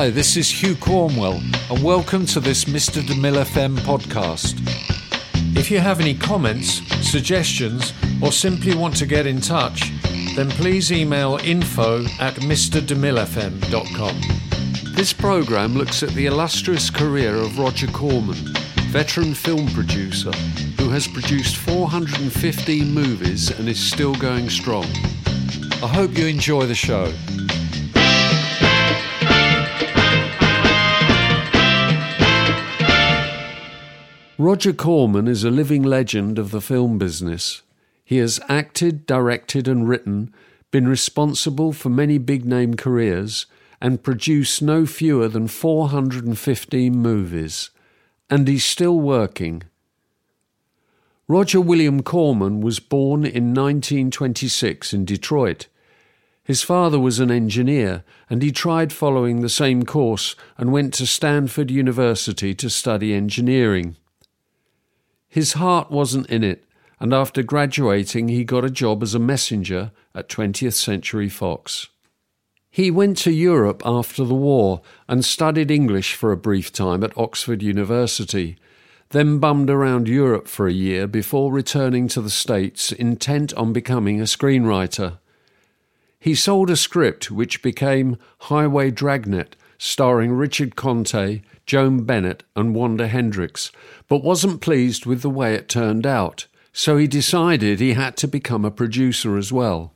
Hi, this is Hugh Cornwell, and welcome to this Mr. DeMille FM podcast. If you have any comments, suggestions, or simply want to get in touch, then please email info@mrdemillefm.com. This programme looks at the illustrious career of Roger Corman, veteran film producer, who has produced 415 movies and is still going strong. I hope you enjoy the show. Roger Corman is a living legend of the film business. He has acted, directed and written, been responsible for many big-name careers, and produced no fewer than 415 movies. And he's still working. Roger William Corman was born in 1926 in Detroit. His father was an engineer, and he tried following the same course and went to Stanford University to study engineering. His heart wasn't in it, and after graduating he got a job as a messenger at 20th Century Fox. He went to Europe after the war and studied English for a brief time at Oxford University, then bummed around Europe for a year before returning to the States intent on becoming a screenwriter. He sold a script which became Highway Dragnet, starring Richard Conte, Joan Bennett and Wanda Hendricks, but wasn't pleased with the way it turned out, so he decided he had to become a producer as well.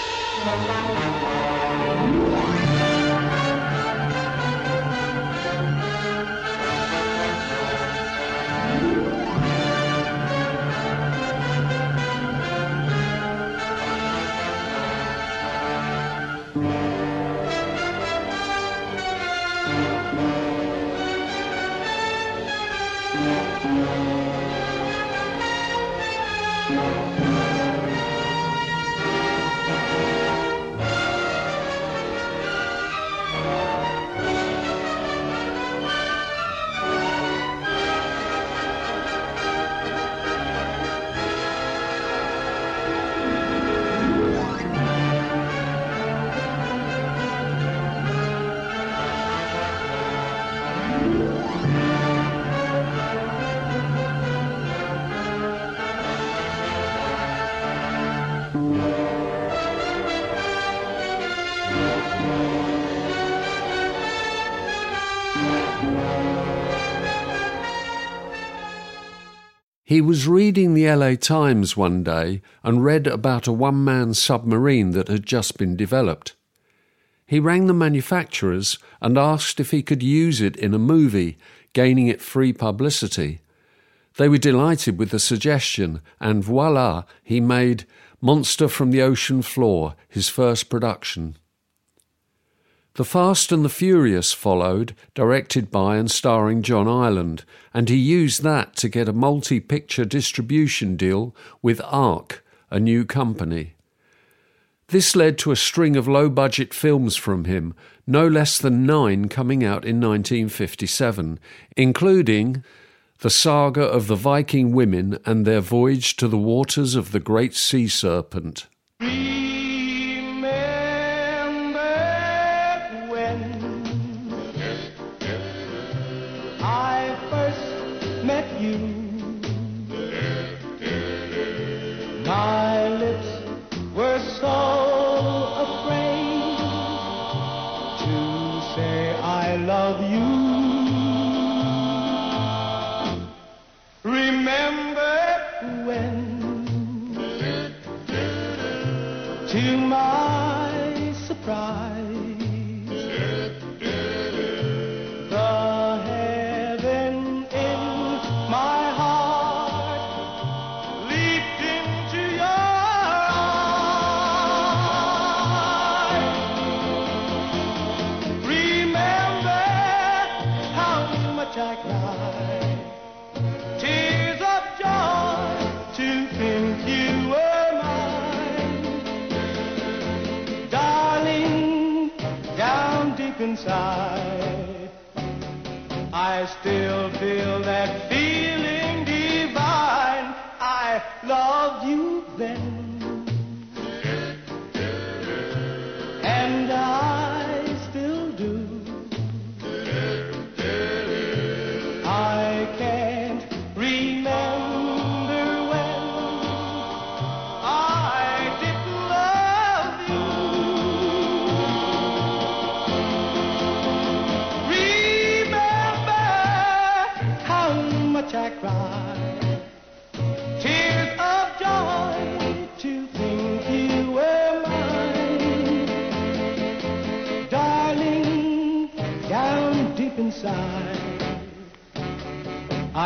He was reading the LA Times one day and read about a one-man submarine that had just been developed. He rang the manufacturers and asked if he could use it in a movie, gaining it free publicity. They were delighted with the suggestion, and voila, he made Monster from the Ocean Floor, his first production. The Fast and the Furious followed, directed by and starring John Ireland, and he used that to get a multi-picture distribution deal with ARC, a new company. This led to a string of low-budget films from him, no less than 9 coming out in 1957, including The Saga of the Viking Women and Their Voyage to the Waters of the Great Sea Serpent. To my surprise, the heaven in my heart leaped into your eyes. Remember how much I cried, tears of joy to think you were inside. I still feel that feeling divine. I loved you then, and I still do.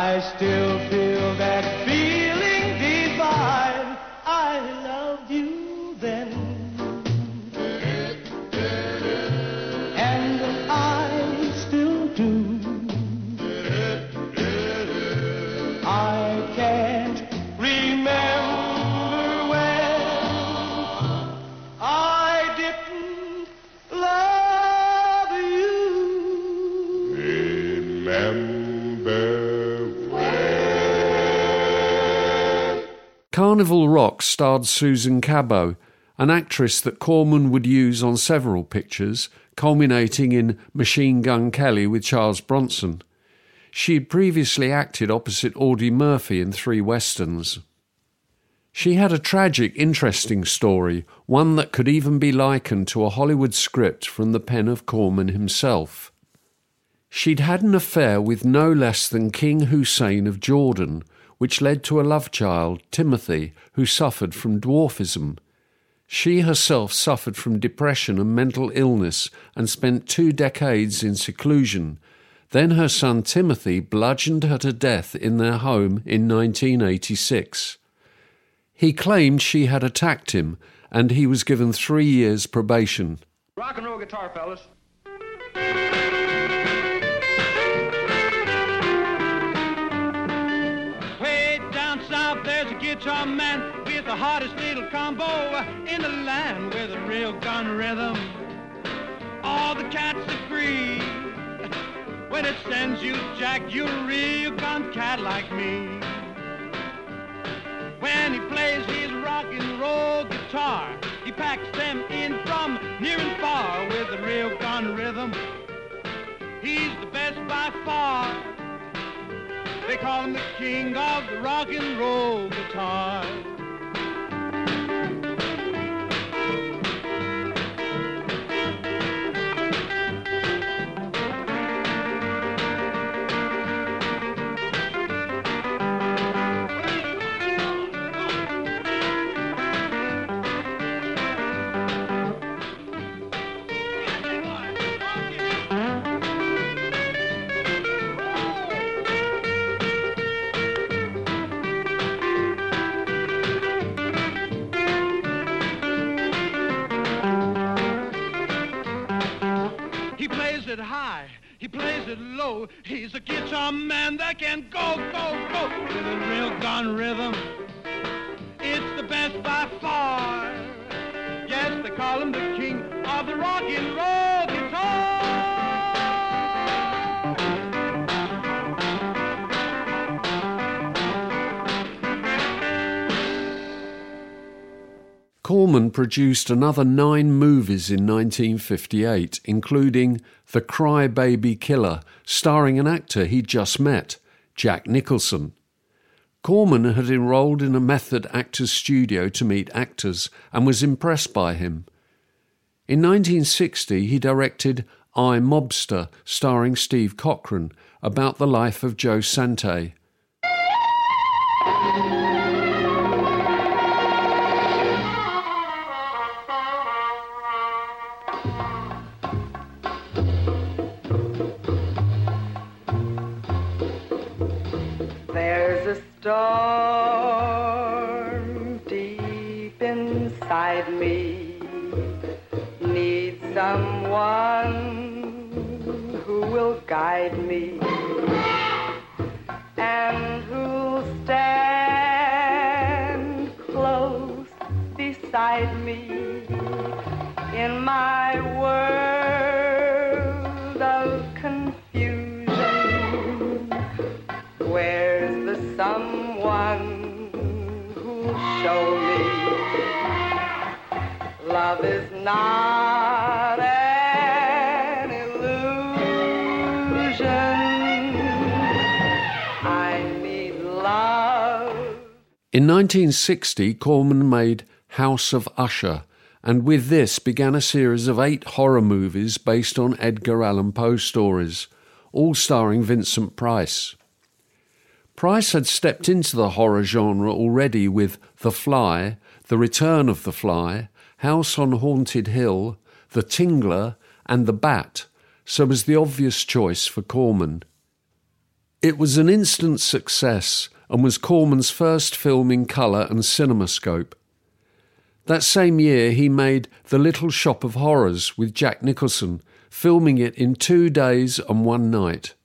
I still feel that feeling divine. I loved you then, and I still do. I can't remember when I didn't love you. Remember when. Carnival Rock starred Susan Cabot, an actress that Corman would use on several pictures, culminating in Machine Gun Kelly with Charles Bronson. She had previously acted opposite Audie Murphy in 3 westerns. She had a tragic, interesting story, one that could even be likened to a Hollywood script from the pen of Corman himself. She'd had an affair with no less than King Hussein of Jordan, which led to a love child, Timothy, who suffered from dwarfism. She herself suffered from depression and mental illness and spent 2 decades in seclusion. Then her son Timothy bludgeoned her to death in their home in 1986. He claimed she had attacked him, and he was given 3 years probation. Rock and roll guitar, fellas. Way down south, there's a guitar man with the hottest little combo in the land with a real gun rhythm. All the cats agree. When it sends you, Jack, you're a real gun cat like me. When he plays his rock and roll guitar, he packs them in from near and far with a real gun rhythm. He's the best by far. They call him the king of the rock and roll guitar. High, he plays it low. He's a guitar man that can go, go, go with a real gun rhythm. It's the best by far. Yes, they call him the king of the rock and roll guitar. Corman produced another 9 movies in 1958, including The Cry Baby Killer, starring an actor he'd just met, Jack Nicholson. Corman had enrolled in a method actor's studio to meet actors and was impressed by him. In 1960, he directed I, Mobster, starring Steve Cochran, about the life of Joe Sante. There's a storm deep inside me, need someone who will guide me and who'll stand close beside me in my world of confusion. Where's the someone who'll show me love is not an illusion? I need love. In 1960, Corman made House of Usher, and with this began a series of 8 horror movies based on Edgar Allan Poe stories, all starring Vincent Price. Price had stepped into the horror genre already with The Fly, The Return of the Fly, House on Haunted Hill, The Tingler and The Bat, so was the obvious choice for Corman. It was an instant success and was Corman's first film in colour and CinemaScope. That same year he made The Little Shop of Horrors with Jack Nicholson, filming it in 2 days and 1 night.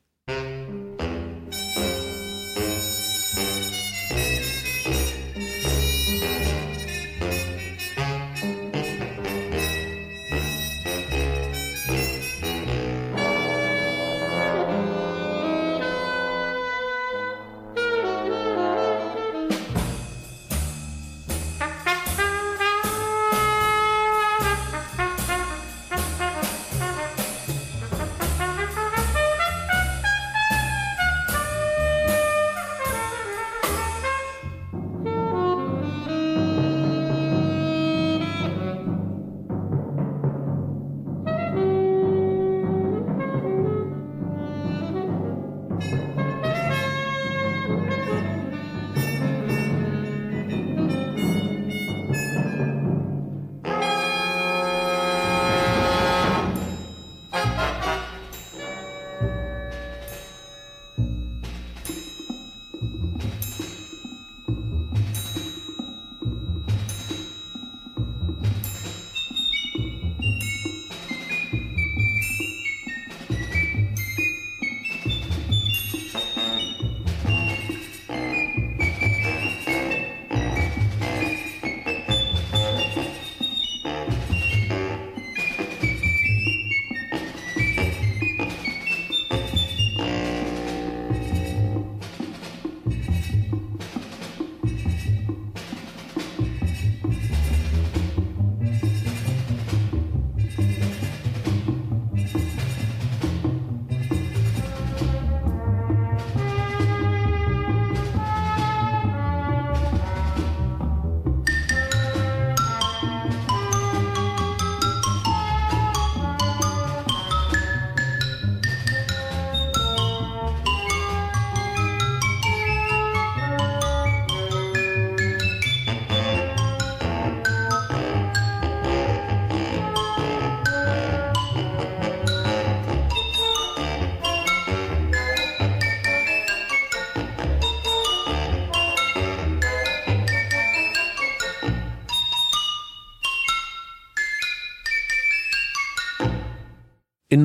In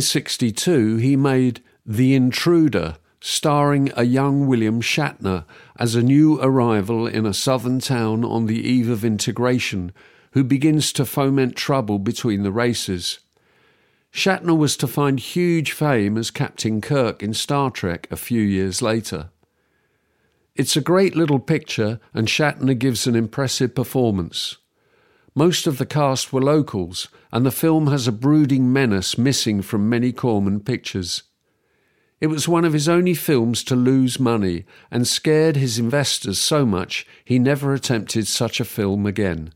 1962, he made The Intruder, starring a young William Shatner as a new arrival in a southern town on the eve of integration who begins to foment trouble between the races. Shatner was to find huge fame as Captain Kirk in Star Trek a few years later. It's a great little picture, and Shatner gives an impressive performance. Most of the cast were locals, and the film has a brooding menace missing from many Corman pictures. It was one of his only films to lose money and scared his investors so much he never attempted such a film again.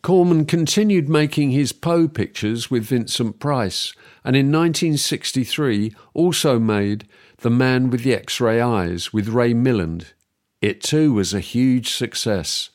Corman continued making his Poe pictures with Vincent Price, and in 1963 also made The Man with the X-Ray Eyes with Ray Milland. It too was a huge success.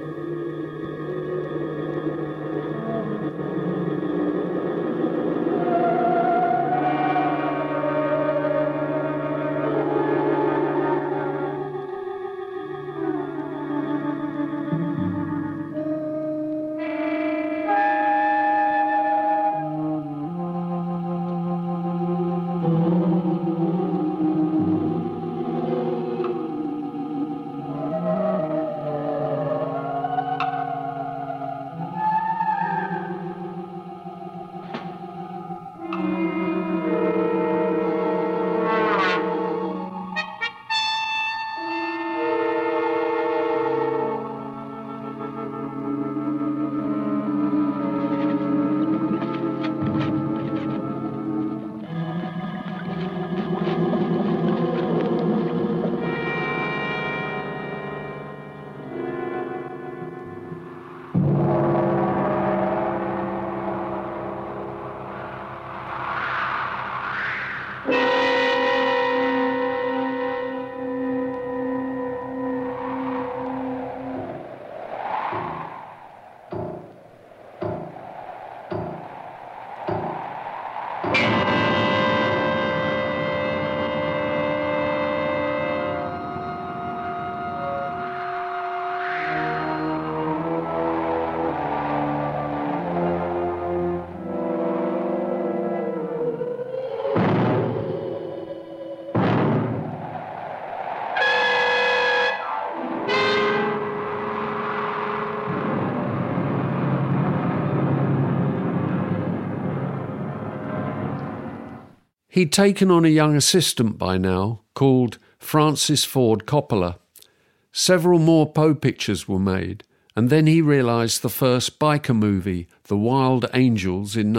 He'd taken on a young assistant by now called Francis Ford Coppola. Several more Poe pictures were made, and then he realised the first biker movie, The Wild Angels, in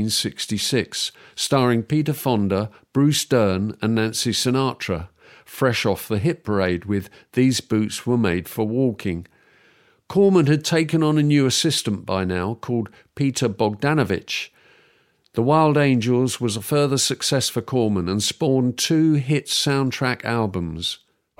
1966, starring Peter Fonda, Bruce Dern and Nancy Sinatra, fresh off the hit parade with These Boots Were Made for Walking. Corman had taken on a new assistant by now called Peter Bogdanovich. The Wild Angels was a further success for Corman and spawned 2 hit soundtrack albums.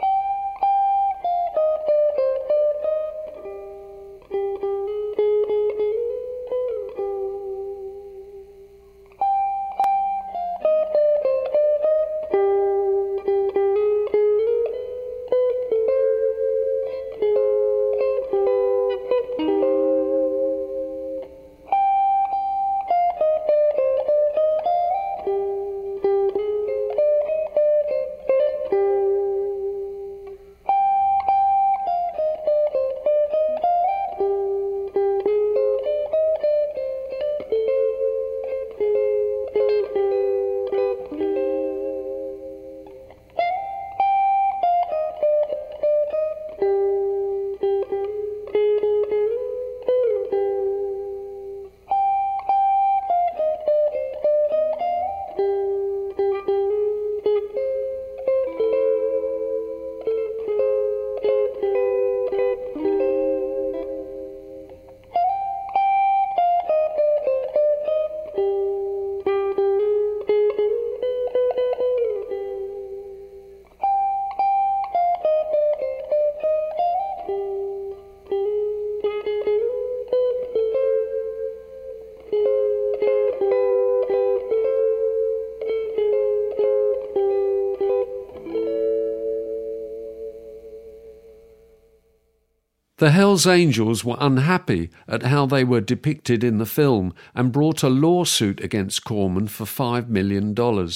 The Hells Angels were unhappy at how they were depicted in the film and brought a lawsuit against Corman for $5 million.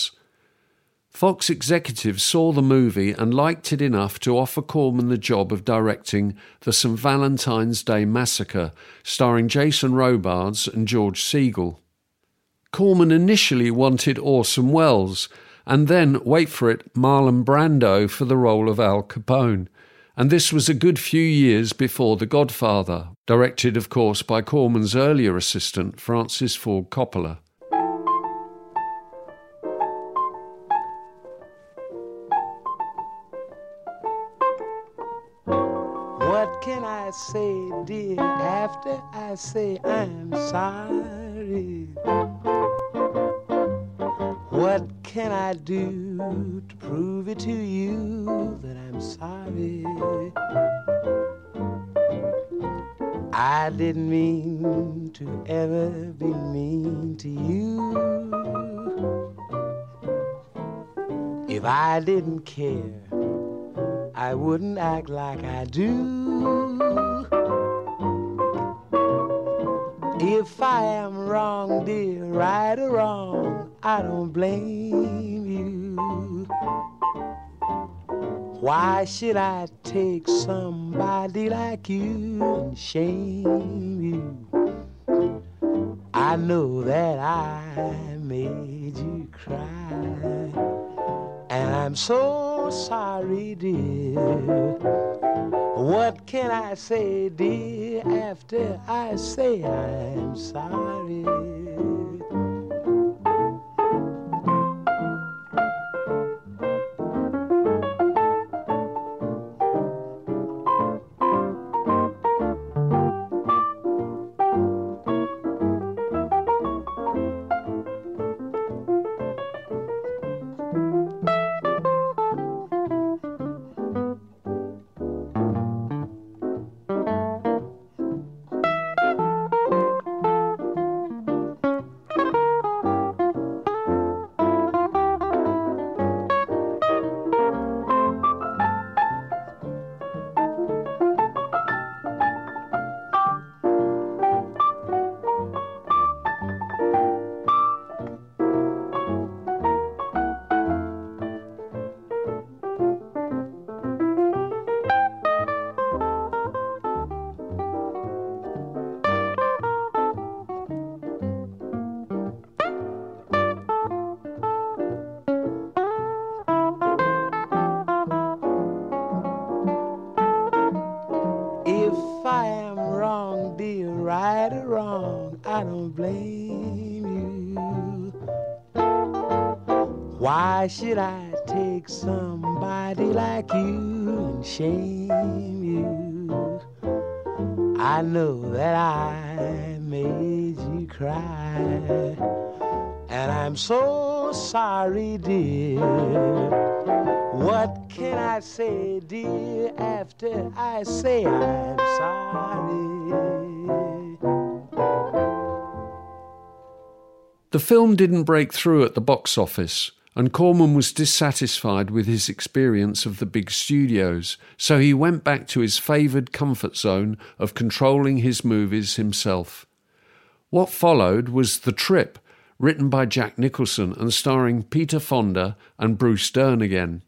Fox executives saw the movie and liked it enough to offer Corman the job of directing The St. Valentine's Day Massacre, starring Jason Robards and George Segal. Corman initially wanted Orson Welles, and then, wait for it, Marlon Brando for the role of Al Capone. And this was a good few years before The Godfather, directed, of course, by Corman's earlier assistant, Francis Ford Coppola. What can I say, dear, after I say I'm sorry? What can I do to prove it to you that I'm sorry? I didn't mean to ever be mean to you. If I didn't care, I wouldn't act like I do. If I am wrong, dear, right or wrong, I don't blame you. Why should I take somebody like you and shame you? I know that I made you cry, and I'm so sorry, dear. What can I say, dear, after I say I'm sorry? If I am wrong, dear, right or wrong, I don't blame you. Why should I take somebody like you and shame you? I know that I made you cry, and I'm so sorry, dear. What can I say, dear, after I say I'm sorry? The film didn't break through at the box office, and Corman was dissatisfied with his experience of the big studios, so he went back to his favoured comfort zone of controlling his movies himself. What followed was The Trip, written by Jack Nicholson and starring Peter Fonda and Bruce Dern again.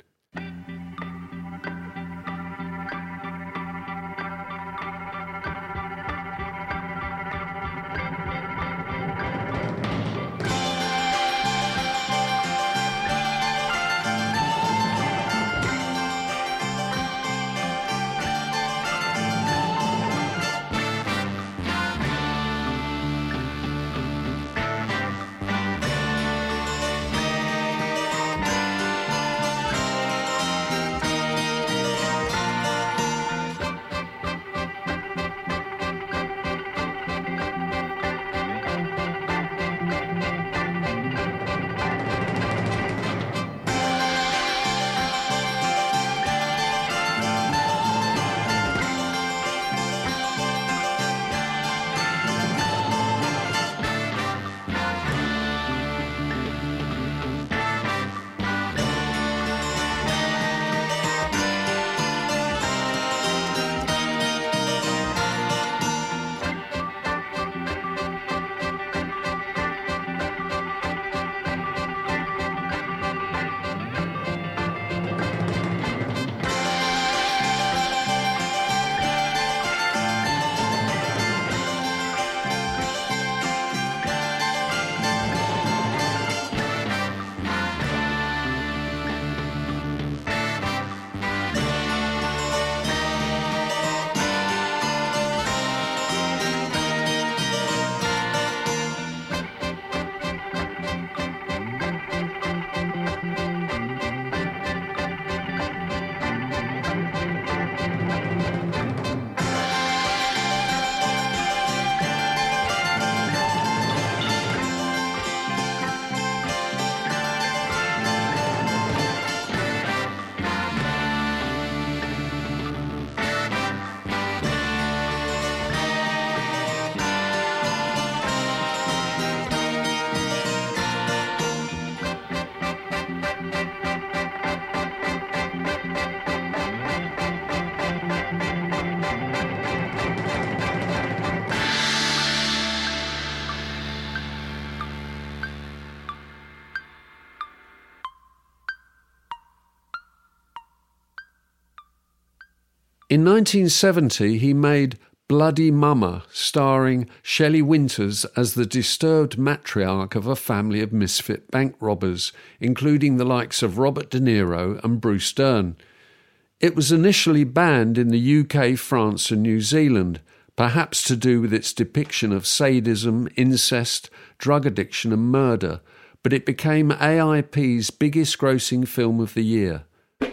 In 1970, he made Bloody Mama, starring Shelley Winters as the disturbed matriarch of a family of misfit bank robbers, including the likes of Robert De Niro and Bruce Dern. It was initially banned in the UK, France and New Zealand, perhaps to do with its depiction of sadism, incest, drug addiction and murder, but it became AIP's biggest grossing film of the year.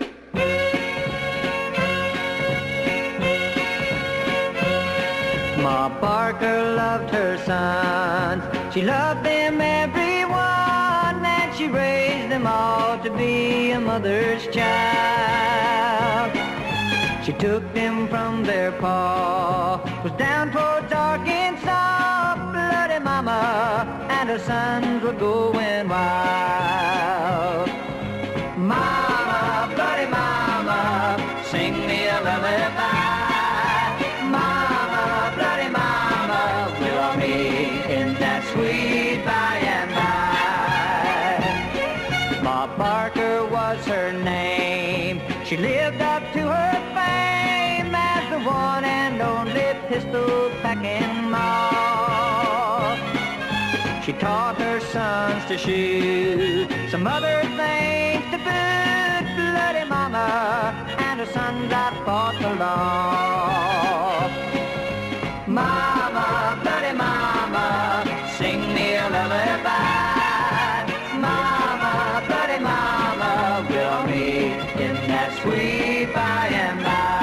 Ma Parker loved her sons. She loved them everyone, and she raised them all to be a mother's child. She took them from their pa, was down towards Arkansas, bloody mama, and her sons were going wild. Mama, bloody mama, sing me a lullaby. Sweet by and by. Ma Parker was her name. She lived up to her fame as the one and only pistol-packing ma. She taught her sons to shoot, some other things to boot. Bloody mama and her sons out fought the law. Mama, bloody mama, sing me a lullaby. Mama, bloody mama, we'll meet in that sweet by and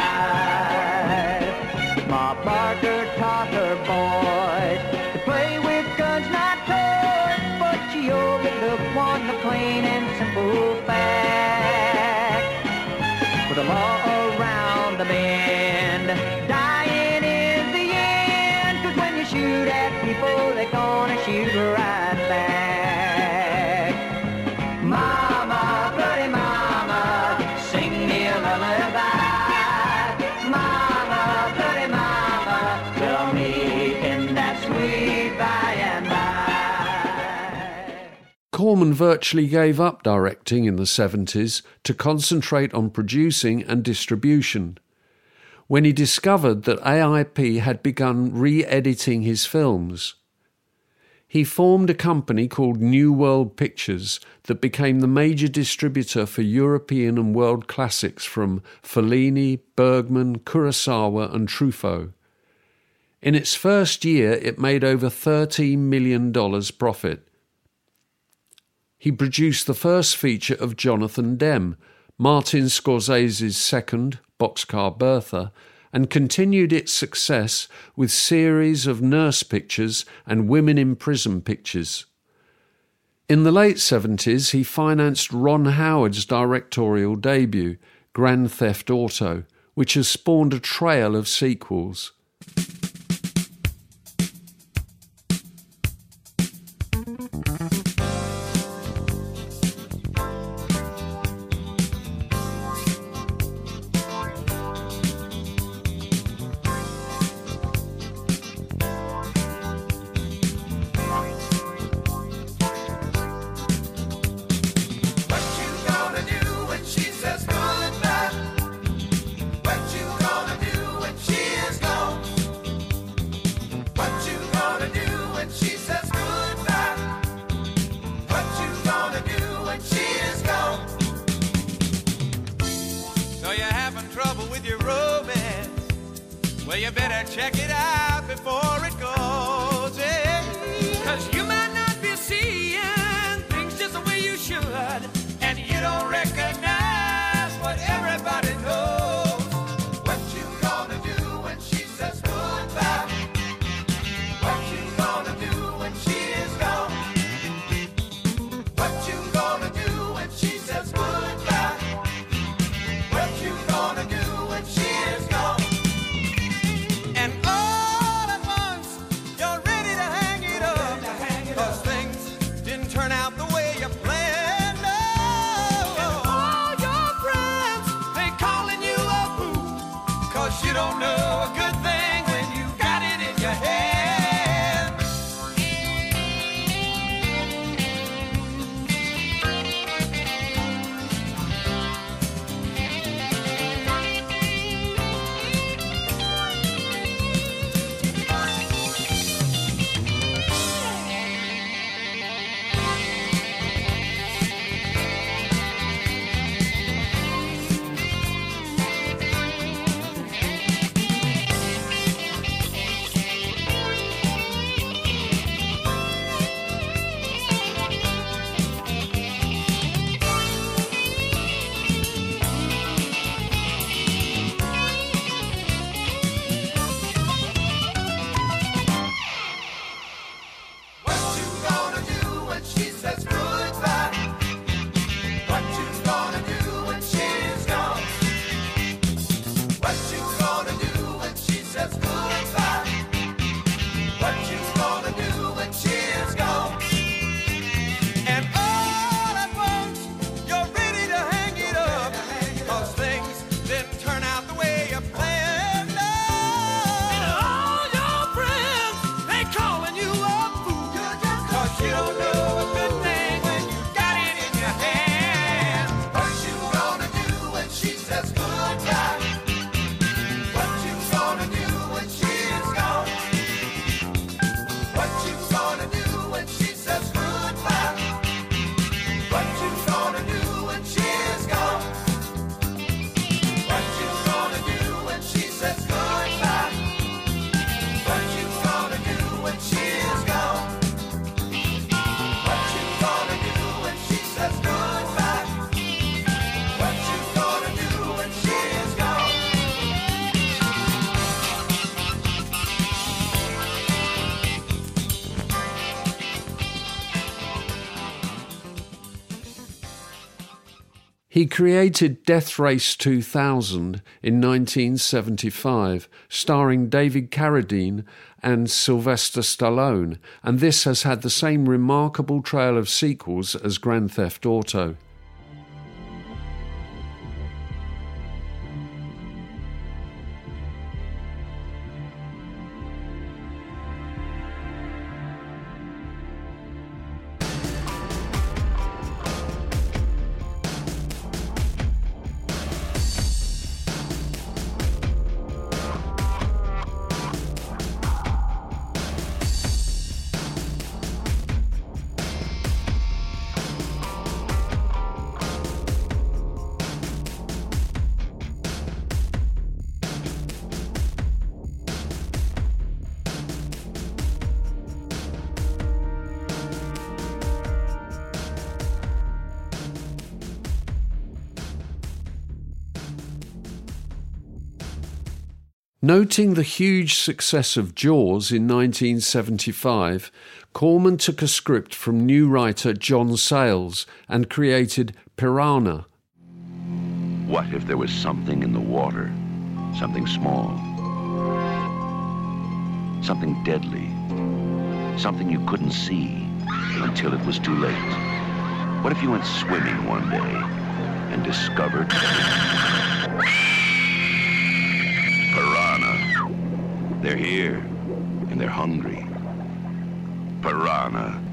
by. Ma Parker taught her boys to play with guns, not toys, but she overlooked one, the plain and simple fact. With the law around the bend, dying is the end, 'cause when you shoot at people, they're gonna shoot right back. Mama, bloody mama, sing me a lullaby. Mama, bloody mama, we'll meet in that sweet by and by. Corman virtually gave up directing in the 70s to concentrate on producing and distribution. When he discovered that AIP had begun re-editing his films, he formed a company called New World Pictures that became the major distributor for European and world classics from Fellini, Bergman, Kurosawa and Truffaut. In its first year, it made over $13 million profit. He produced the first feature of Jonathan Demme, Martin Scorsese's second, Boxcar Bertha, and continued its success with series of nurse pictures and women in prison pictures. In the late 70s, he financed Ron Howard's directorial debut, Grand Theft Auto, which has spawned a trail of sequels. Well, you better check it out before it goes, yeah. 'Cause you might not be seeing things just the way you should, and you don't recognize what everybody knows. What you gonna do when she says goodbye? What you gonna do when she is gone? What you gonna do when she says goodbye? What you gonna do when she is gone? And all at once, you're ready to hang it up, 'cause things didn't turn out the way you planned. Oh, and all your friends, they calling you a fool, 'cause you don't know a good thing when you got it in your head. He created Death Race 2000 in 1975, starring David Carradine and Sylvester Stallone, and this has had the same remarkable trail of sequels as Grand Theft Auto. Noting the huge success of Jaws in 1975, Corman took a script from new writer John Sayles and created Piranha. What if there was something in the water, something small, something deadly, something you couldn't see until it was too late? What if you went swimming one day and discovered piranha? They're here, and they're hungry. Piranha.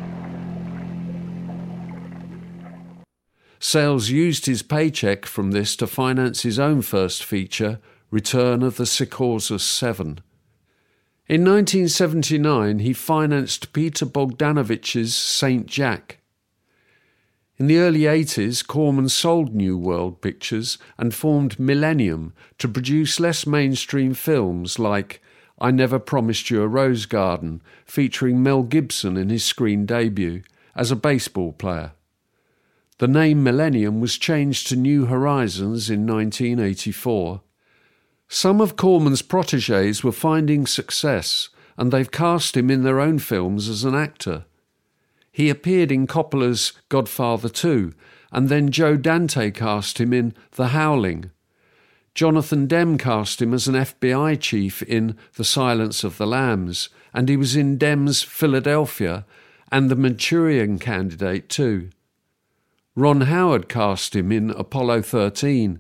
Sayles used his paycheck from this to finance his own first feature, Return of the Sikorsky 7. In 1979, he financed Peter Bogdanovich's St. Jack. In the early 80s, Corman sold New World Pictures and formed Millennium to produce less mainstream films like I Never Promised You a Rose Garden, featuring Mel Gibson in his screen debut as a baseball player. The name Millennium was changed to New Horizons in 1984. Some of Corman's protégés were finding success, and they've cast him in their own films as an actor. He appeared in Coppola's Godfather 2, and then Joe Dante cast him in The Howling. Jonathan Demme cast him as an FBI chief in The Silence of the Lambs, and he was in Demme's Philadelphia and The Manchurian Candidate too. Ron Howard cast him in Apollo 13.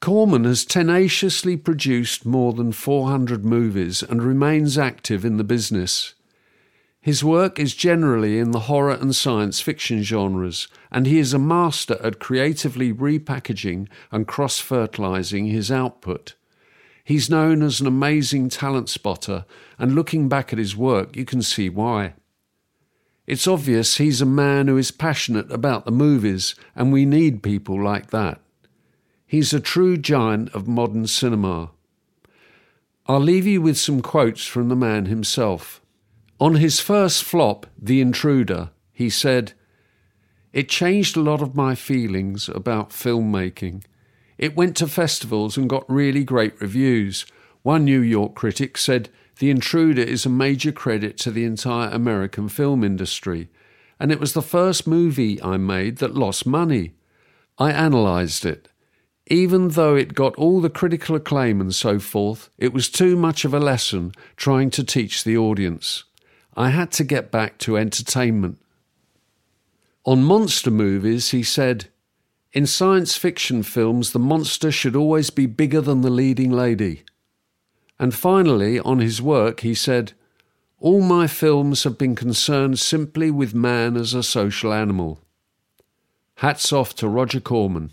Corman has tenaciously produced more than 400 movies and remains active in the business. His work is generally in the horror and science fiction genres, and he is a master at creatively repackaging and cross-fertilizing his output. He's known as an amazing talent spotter, and looking back at his work, you can see why. It's obvious he's a man who is passionate about the movies, and we need people like that. He's a true giant of modern cinema. I'll leave you with some quotes from the man himself. On his first flop, The Intruder, he said, "It changed a lot of my feelings about filmmaking. It went to festivals and got really great reviews. One New York critic said, 'The Intruder is a major credit to the entire American film industry, and it was the first movie I made that lost money.' I analysed it. Even though it got all the critical acclaim and so forth, it was too much of a lesson trying to teach the audience. I had to get back to entertainment." On monster movies, he said, "In science fiction films, the monster should always be bigger than the leading lady." And finally, on his work, he said, "All my films have been concerned simply with man as a social animal." Hats off to Roger Corman.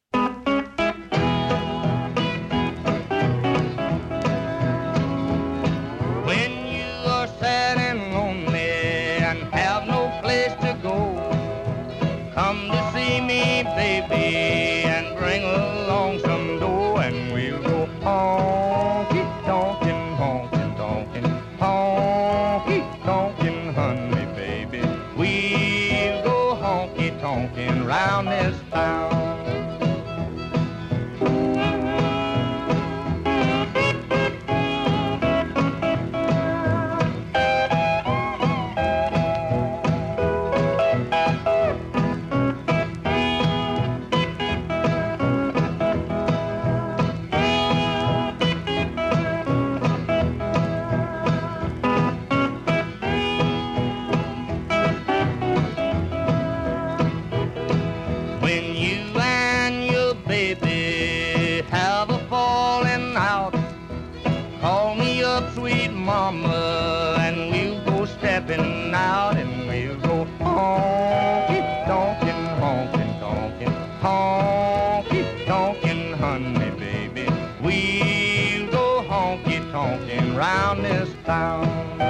Round this town.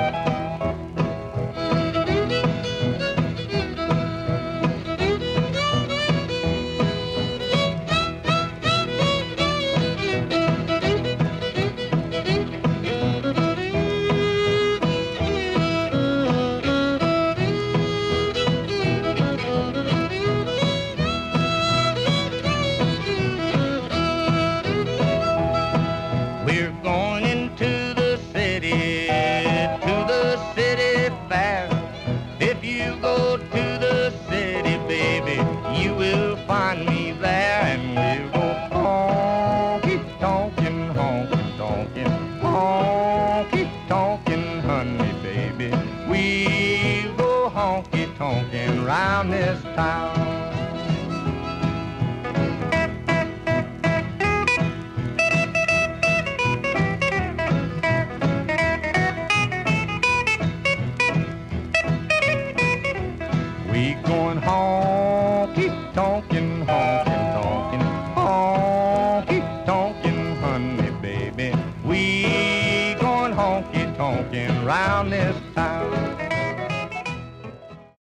We're going into the city fair. If you go to the city, baby, you will find me there, and we'll go honky-tonkin', honky-tonkin', honky-tonkin', honey, baby. We'll go honky-tonkin' round this town. We going honky-tonkin', honky-tonkin', honky-tonkin', honey, baby. We going honky-tonkin' round this town.